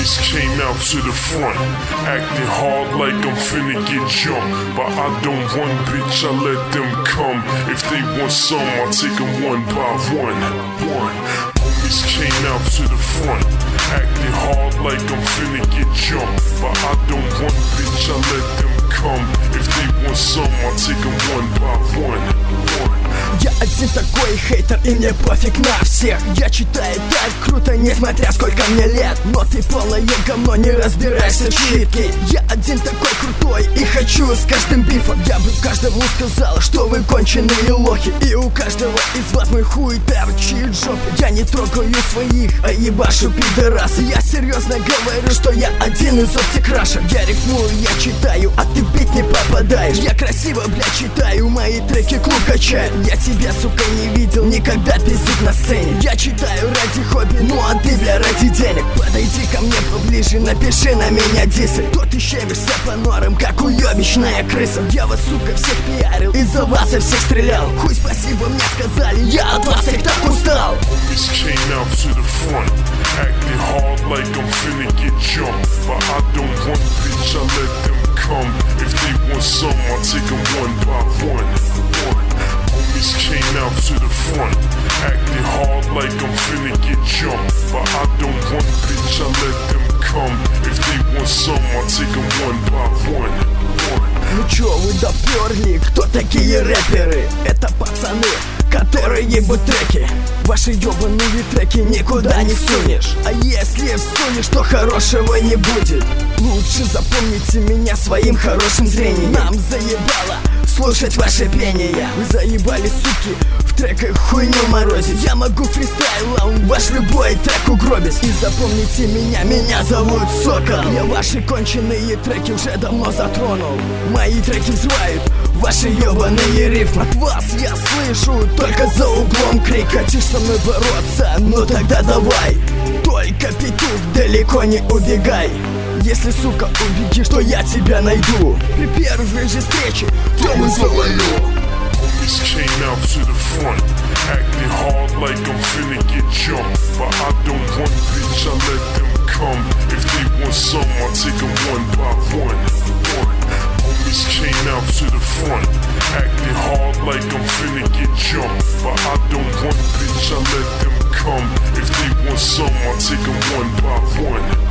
Homies came out to the front, acting hard like I'm finna get jumped. But I don't run, bitch, I let them come. If they want some, I'll take them one by one. Homies came out to the front, acting hard like I'm finna get jumped. But I don't run, bitch, I let them come. If they want some, I'll take them one by one. Я один такой хейтер, и мне пофиг на всех. Я читаю так круто, несмотря сколько мне лет. Но ты полное говно, не разбираешься в читке. Я один такой крутой и хочу с каждым бифом. Я бы каждому сказал, что вы конченые лохи. И у каждого из вас мой хуй торчит в жопе. Я не трогаю своих, а ебашу пидорасы. Я серьезно говорю, что я один из оптикраша. Я рифмую, я читаю, а ты в бит не попадаешь. Я красиво, блядь, читаю, мои треки клуб качает. Я тебя, сука, не видел никогда пиздить на сцене. Я читаю ради хобби, ну а ты, бля, ради денег. Подойди ко мне поближе, напиши на меня дисы. То ты щемишься по норам, как уебищная крыса. Я вас, сука, всех пиарил, из-за вас я всех стрелял. Хуй спасибо мне сказали, я от вас всех так устал. Homies came out to the front, acting hard like I'm finna get jumped. But I don't run, bitch, I let them come. If they want some, I'll take them one by one. Homies came out to the front, acting hard like I'm finna get jumped. But I don't run, bitch, I let them come. If they want some, I'll take them one by one. Ну чё вы доперли? Кто такие рэперы? Это пацаны, которые ебут треки. Ваши ёбаные треки никуда не сунешь. А если всунешь, то хорошего не будет. Лучше запомните меня своим хорошим зрением. Нам заебало слушать ваше пение. Вы заебали, суки, в треках хуйню морозить. Я могу фристайлом ваш любой трек угробить. И запомните меня, меня зовут Сокол. Я ваши конченые треки уже давно затронул. Мои треки взрывают ваши ёбаные рифмы. От вас я слышу только за углом крик. Хотишь со мной бороться? Ну тогда давай. Только петух, далеко не убегай. Если, сука, убегишь, то я тебя найду. При первой же встрече Тёму завалю. Homies came out to the front, acting hard like I'm finna get jumped. But I don't run, bitch, I let them come. If they want some, I'll take them one by one. Homies came out to the front, acting hard like I'm finna get jumped. But I don't run, bitch, I let them come. If they want some, I'll take them one by one.